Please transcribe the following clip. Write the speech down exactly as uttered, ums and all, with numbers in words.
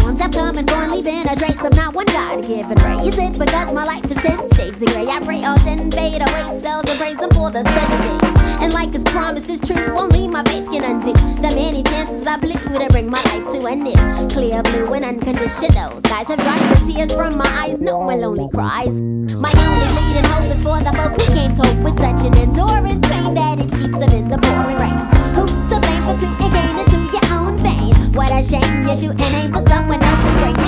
storms have come and gone, leaving a trace of not one God-given ray. Is it because my life is ten shades of gray? I pray all ten fade away, seldom praise him for the seven days. And like his promise is true, only my faith can undo the many chances I blew to bring my life to an end. Clear blue and unconditional skies have dried the tears from my eyes, no more lonely cries. My only leading hope is for the folk who can't cope with such an enduring pain that it keeps them in the pouring rain. Who's to blame for two and gain into your own vein? What a shame you shoot and aim for someone else's brain.